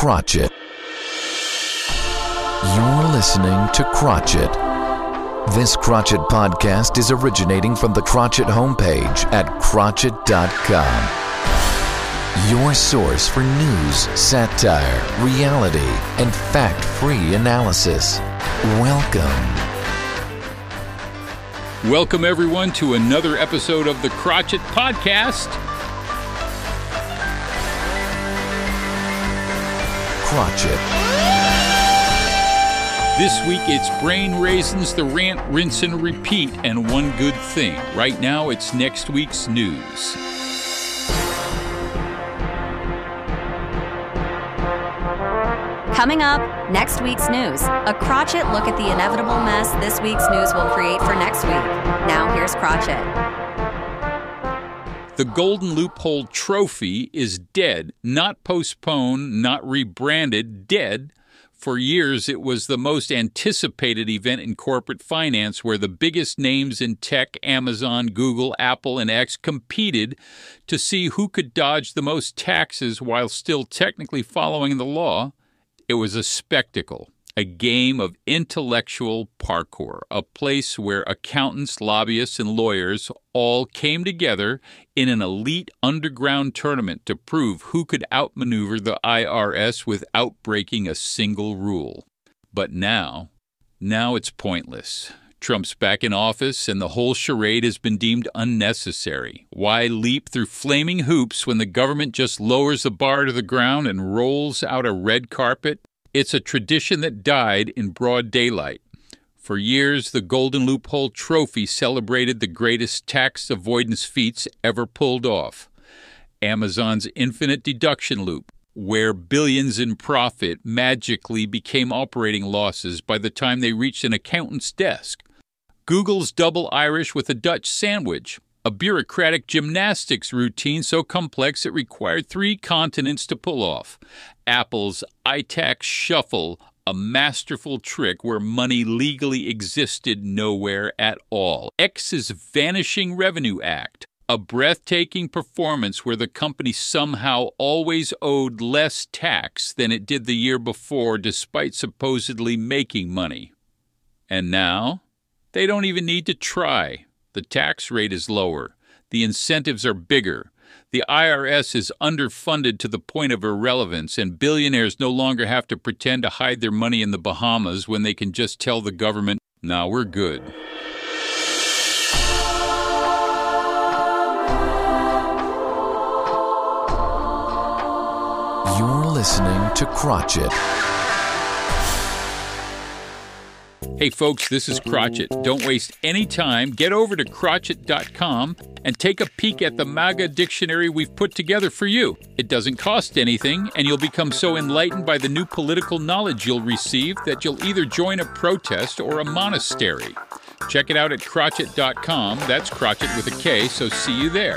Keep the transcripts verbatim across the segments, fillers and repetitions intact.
Crotchet. You're listening to Crotchet. This Crotchet podcast is originating from the Crotchet homepage at crotchet dot com. Your source for news, satire, reality, and fact-free analysis. Welcome. Welcome, everyone, to another episode of the Crotchet Podcast. Crotchet. This week, it's Brain Raisins, the Rant, Rinse, and Repeat, and one good thing. Right now, it's next week's news. Coming up, next week's news. A Crotchet look at the inevitable mess this week's news will create for next week. Now here's Crotchet. The Golden Loophole Trophy is dead. Not postponed, not rebranded, dead. For years, it was the most anticipated event in corporate finance where the biggest names in tech, Amazon, Google, Apple, and X, competed to see who could dodge the most taxes while still technically following the law. It was a spectacle, a game of intellectual parkour, a place where accountants, lobbyists, and lawyers all came together in an elite underground tournament to prove who could outmaneuver the I R S without breaking a single rule. But now, now it's pointless. Trump's back in office, and the whole charade has been deemed unnecessary. Why leap through flaming hoops when the government just lowers the bar to the ground and rolls out a red carpet? It's a tradition that died in broad daylight. For years, the Golden Loophole Trophy celebrated the greatest tax avoidance feats ever pulled off. Amazon's infinite deduction loop, where billions in profit magically became operating losses by the time they reached an accountant's desk. Google's double Irish with a Dutch sandwich, a bureaucratic gymnastics routine so complex it required three continents to pull off. Apple's iTax shuffle, a masterful trick where money legally existed nowhere at all. X's Vanishing Revenue Act, a breathtaking performance where the company somehow always owed less tax than it did the year before despite supposedly making money. And now, they don't even need to try. The tax rate is lower. The incentives are bigger. The I R S is underfunded to the point of irrelevance, and billionaires no longer have to pretend to hide their money in the Bahamas when they can just tell the government, "Nah, we're good." You're listening to Crotchet. Hey folks, this is Crotchet. Don't waste any time. Get over to crotchet dot com and take a peek at the MAGA dictionary we've put together for you. It doesn't cost anything, and you'll become so enlightened by the new political knowledge you'll receive that you'll either join a protest or a monastery. Check it out at crotchet dot com. That's Crotchet with a K, so see you there.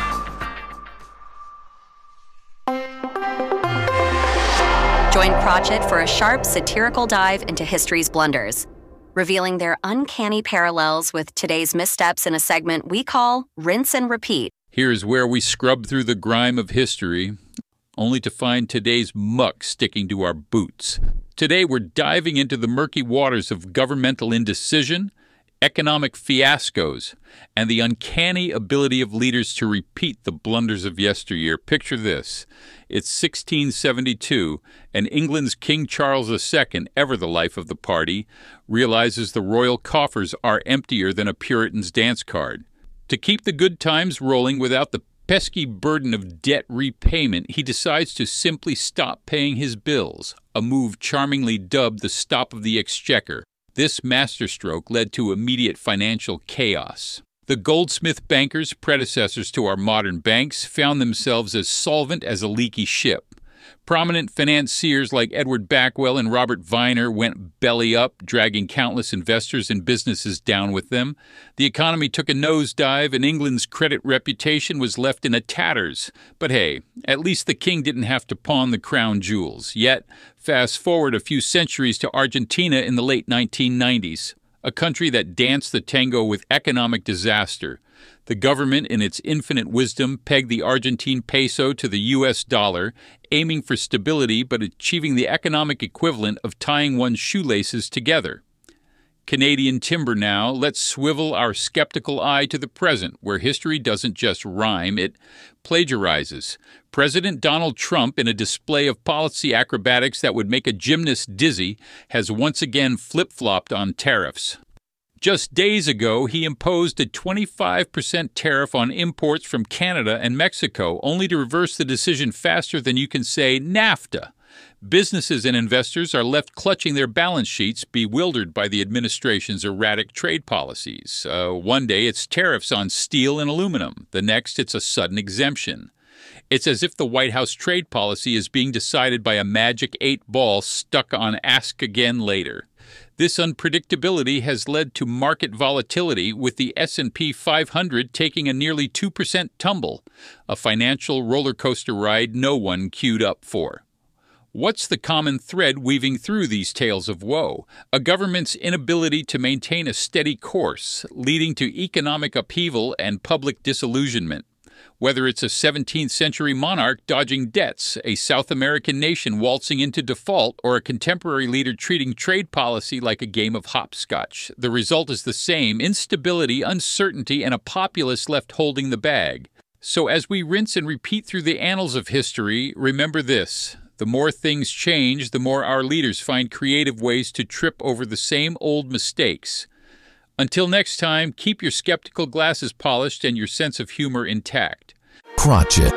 Join Crotchet for a sharp, satirical dive into history's blunders, revealing their uncanny parallels with today's missteps in a segment we call Rinse and Repeat. Here's where we scrub through the grime of history, only to find today's muck sticking to our boots. Today, we're diving into the murky waters of governmental indecision, economic fiascos, and the uncanny ability of leaders to repeat the blunders of yesteryear. Picture this. It's sixteen seventy-two, and England's King Charles the Second, ever the life of the party, realizes the royal coffers are emptier than a Puritan's dance card. To keep the good times rolling without the pesky burden of debt repayment, he decides to simply stop paying his bills, a move charmingly dubbed the Stop of the Exchequer. This masterstroke led to immediate financial chaos. The Goldsmith bankers, predecessors to our modern banks, found themselves as solvent as a leaky ship. Prominent financiers like Edward Backwell and Robert Viner went belly up, dragging countless investors and businesses down with them. The economy took a nosedive, and England's credit reputation was left in a tatters. But hey, at least the king didn't have to pawn the crown jewels. Yet, fast forward a few centuries to Argentina in the late nineteen nineties, a country that danced the tango with economic disaster. The government, in its infinite wisdom, pegged the Argentine peso to the U S dollar, aiming for stability but achieving the economic equivalent of tying one's shoelaces together. Canadian timber now, let's swivel our skeptical eye to the present, where history doesn't just rhyme, it plagiarizes. President Donald Trump, in a display of policy acrobatics that would make a gymnast dizzy, has once again flip-flopped on tariffs. Just days ago, he imposed a twenty-five percent tariff on imports from Canada and Mexico, only to reverse the decision faster than you can say NAFTA. Businesses and investors are left clutching their balance sheets, bewildered by the administration's erratic trade policies. Uh, one day it's tariffs on steel and aluminum. The next it's a sudden exemption. It's as if the White House trade policy is being decided by a magic eight ball stuck on ask again later. This unpredictability has led to market volatility, with the S and P five hundred taking a nearly two percent tumble, a financial roller coaster ride no one queued up for. What's the common thread weaving through these tales of woe? A government's inability to maintain a steady course, leading to economic upheaval and public disillusionment. Whether it's a seventeenth century monarch dodging debts, a South American nation waltzing into default, or a contemporary leader treating trade policy like a game of hopscotch, the result is the same: instability, uncertainty, and a populace left holding the bag. So as we rinse and repeat through the annals of history, remember this: the more things change, the more our leaders find creative ways to trip over the same old mistakes. Until next time, keep your skeptical glasses polished and your sense of humor intact. Crotchet.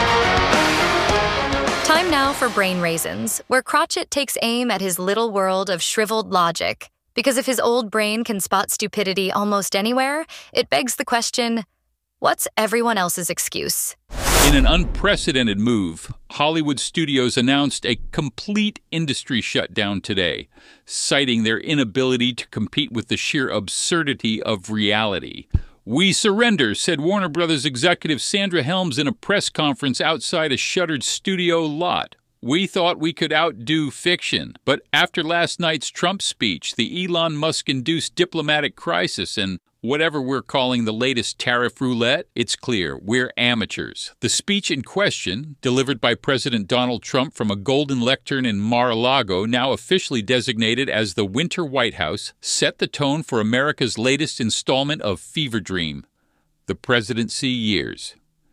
Time now for Brain Raisins, where Crotchet takes aim at his little world of shriveled logic. Because if his old brain can spot stupidity almost anywhere, it begs the question, what's everyone else's excuse? In an unprecedented move, Hollywood studios announced a complete industry shutdown today, citing their inability to compete with the sheer absurdity of reality. "We surrender," said Warner Brothers executive Sandra Helms in a press conference outside a shuttered studio lot. "We thought we could outdo fiction, but after last night's Trump speech, the Elon Musk-induced diplomatic crisis, and whatever we're calling the latest tariff roulette, it's clear we're amateurs." The speech in question, delivered by President Donald Trump from a golden lectern in Mar-a-Lago, now officially designated as the Winter White House, set the tone for America's latest installment of Fever Dream, the presidency years.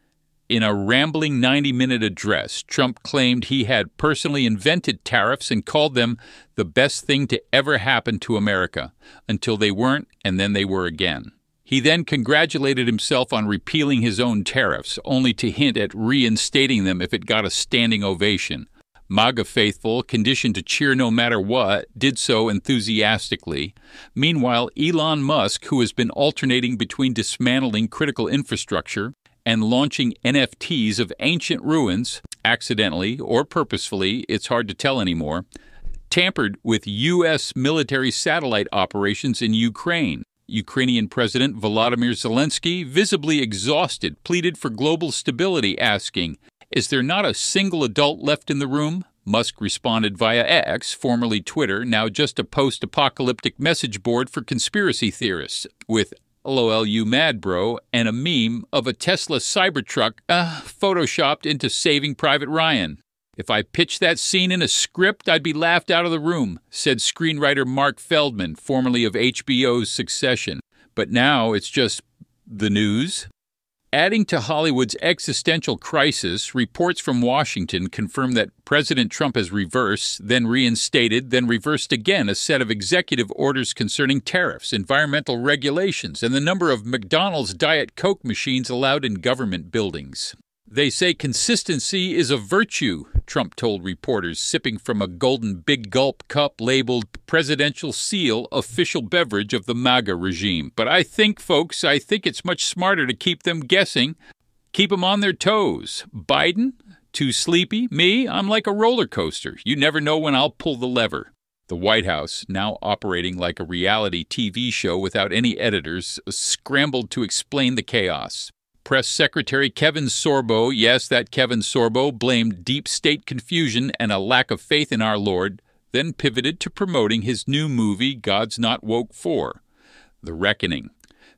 In a rambling ninety-minute address, Trump claimed he had personally invented tariffs and called them the best thing to ever happen to America, until they weren't, and then they were again. He then congratulated himself on repealing his own tariffs, only to hint at reinstating them if it got a standing ovation. MAGA faithful, conditioned to cheer no matter what, did so enthusiastically. Meanwhile, Elon Musk, who has been alternating between dismantling critical infrastructure and launching N F Ts of ancient ruins, accidentally or purposefully, it's hard to tell anymore, tampered with U S military satellite operations in Ukraine. Ukrainian President Volodymyr Zelensky, visibly exhausted, pleaded for global stability, asking, "Is there not a single adult left in the room?" Musk responded via X, formerly Twitter, now just a post-apocalyptic message board for conspiracy theorists, with LOL you mad bro, and a meme of a Tesla Cybertruck uh, photoshopped into Saving Private Ryan. "If I pitched that scene in a script, I'd be laughed out of the room," said screenwriter Mark Feldman, formerly of H B O's Succession. But now it's just the news. Adding to Hollywood's existential crisis, reports from Washington confirm that President Trump has reversed, then reinstated, then reversed again a set of executive orders concerning tariffs, environmental regulations, and the number of McDonald's Diet Coke machines allowed in government buildings. "They say consistency is a virtue," Trump told reporters, sipping from a golden big gulp cup labeled Presidential Seal, official beverage of the MAGA regime. "But I think, folks, I think it's much smarter to keep them guessing, keep them on their toes. Biden? Too sleepy? Me? I'm like a roller coaster. You never know when I'll pull the lever." The White House, now operating like a reality T V show without any editors, scrambled to explain the chaos. Press Secretary Kevin Sorbo, yes, that Kevin Sorbo, blamed deep state confusion and a lack of faith in our Lord, then pivoted to promoting his new movie, God's Not Woke four, The Reckoning.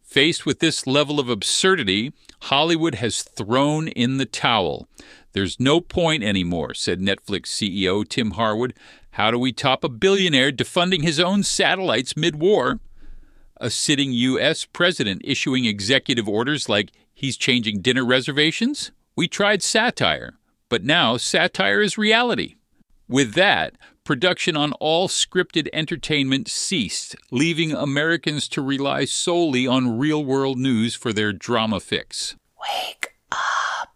Faced with this level of absurdity, Hollywood has thrown in the towel. There's no point anymore, said Netflix C E O Tim Harwood. How do we top a billionaire defunding his own satellites mid-war? A sitting U S president issuing executive orders like he's changing dinner reservations? We tried satire, but now satire is reality. With that, production on all scripted entertainment ceased, leaving Americans to rely solely on real-world news for their drama fix. Wake up.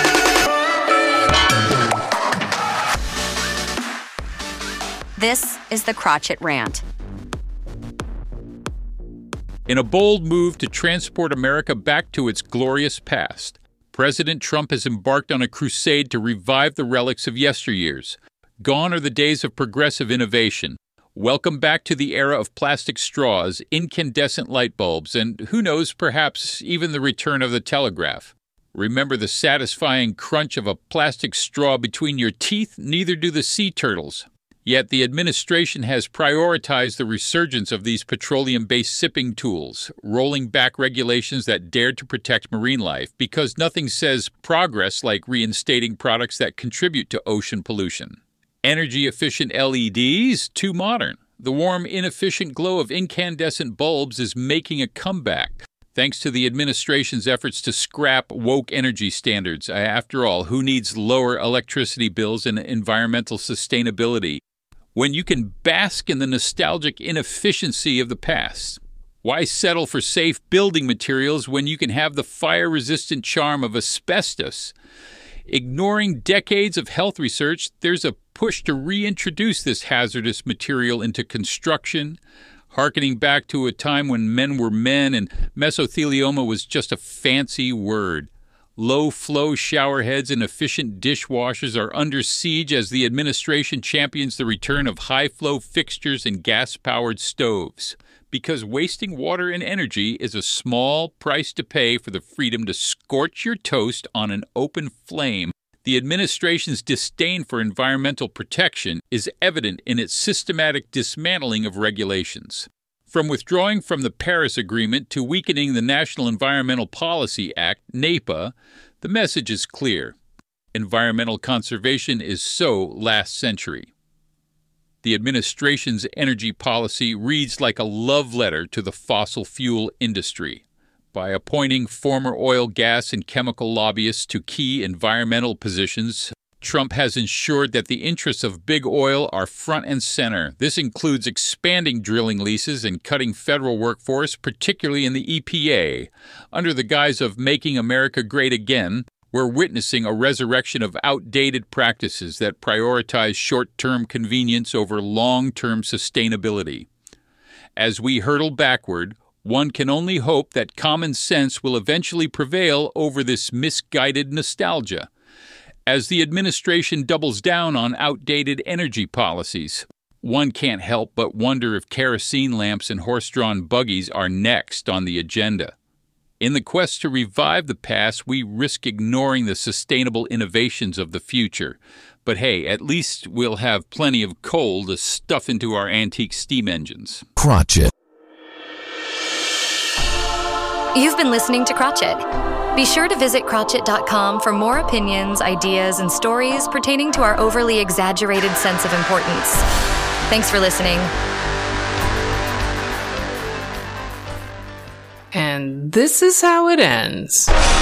This is the Crotchet Rant. In a bold move to transport America back to its glorious past, President Trump has embarked on a crusade to revive the relics of yesteryears. Gone are the days of progressive innovation. Welcome back to the era of plastic straws, incandescent light bulbs, and who knows, perhaps even the return of the telegraph. Remember the satisfying crunch of a plastic straw between your teeth? Neither do the sea turtles. Yet the administration has prioritized the resurgence of these petroleum-based sipping tools, rolling back regulations that dared to protect marine life, because nothing says progress like reinstating products that contribute to ocean pollution. Energy-efficient L E Ds? Too modern. The warm, inefficient glow of incandescent bulbs is making a comeback, thanks to the administration's efforts to scrap woke energy standards. After all, who needs lower electricity bills and environmental sustainability when you can bask in the nostalgic inefficiency of the past? Why settle for safe building materials when you can have the fire-resistant charm of asbestos? Ignoring decades of health research, there's a push to reintroduce this hazardous material into construction, harkening back to a time when men were men and mesothelioma was just a fancy word. Low-flow showerheads and efficient dishwashers are under siege as the administration champions the return of high-flow fixtures and gas-powered stoves. Because wasting water and energy is a small price to pay for the freedom to scorch your toast on an open flame, the administration's disdain for environmental protection is evident in its systematic dismantling of regulations. From withdrawing from the Paris Agreement to weakening the National Environmental Policy Act, NEPA, the message is clear. Environmental conservation is so last century. The administration's energy policy reads like a love letter to the fossil fuel industry. By appointing former oil, gas, and chemical lobbyists to key environmental positions, Trump has ensured that the interests of big oil are front and center. This includes expanding drilling leases and cutting federal workforce, particularly in the E P A. Under the guise of making America great again, we're witnessing a resurrection of outdated practices that prioritize short-term convenience over long-term sustainability. As we hurtle backward, one can only hope that common sense will eventually prevail over this misguided nostalgia. As the administration doubles down on outdated energy policies, one can't help but wonder if kerosene lamps and horse-drawn buggies are next on the agenda. In the quest to revive the past, we risk ignoring the sustainable innovations of the future. But hey, at least we'll have plenty of coal to stuff into our antique steam engines. Crotchet. You've been listening to Crotchet. Be sure to visit crotchet dot com for more opinions, ideas, and stories pertaining to our overly exaggerated sense of importance. Thanks for listening. And this is how it ends.